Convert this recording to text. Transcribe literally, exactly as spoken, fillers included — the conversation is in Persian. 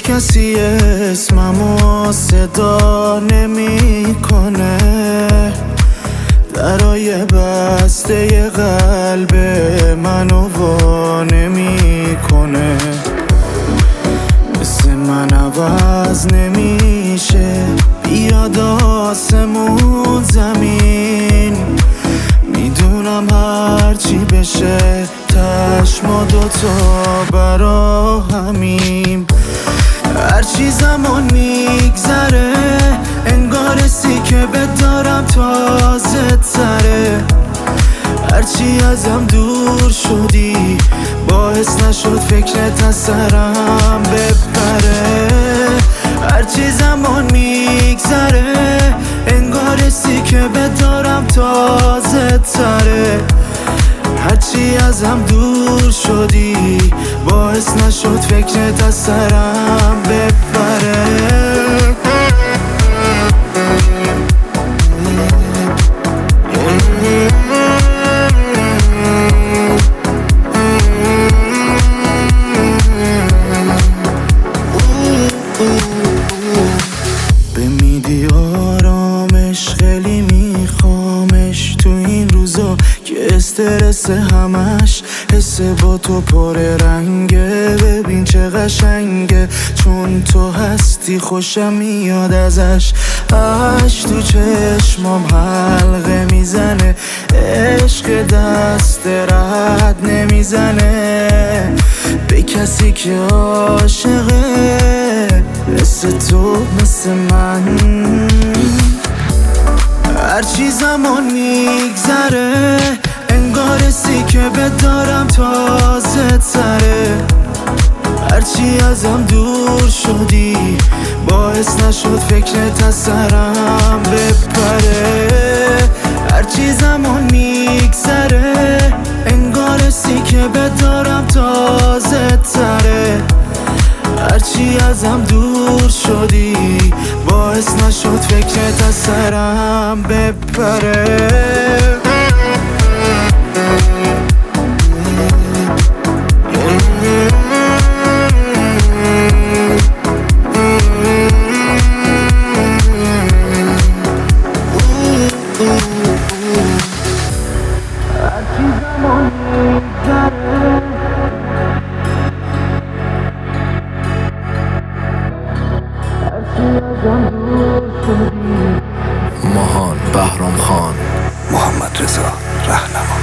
کسی اسممو صدا نمیکنه، درای بسته قلب منو وا نمیکنه. مثل من عوض نمیشه، بیاد آسمون زمین. میدونم هرچی بشه تش ما دوتا برا همیم. هرچی زمان میگذره انگار سی که بدارم تازه تره. هرچی ازم دور شدی باعث نشد فکرت از سرم بپره. هرچی زمان میگذره انگار سی که بدارم تازه تره. هرچی ازم دور شدی باعث نشد فکرت از سرم بپره. بمیدی آرامش خیلی میخوامش تو این روزا که استرس همش حس با تو پر رنگه. ببین چه قشنگه چون تو هستی خوشم میاد ازش. اش تو چشمام حلقه میزنه، عشق دست رد نمیزنه به کسی که عاشقه مثل تو مثل من. هرچی زمان میگذره انگار سی که بدارم تازه تره. هرچی ازم دور شدی باعث نشد فکرت از سرم بپره. هرچی زمان میگذره انگار سی که بدارم تازه تره. هرچی ازم دور شدی باعث نشد فکرت از سرم بپره. ماهان بهرام خان، محمد رضا رهنما.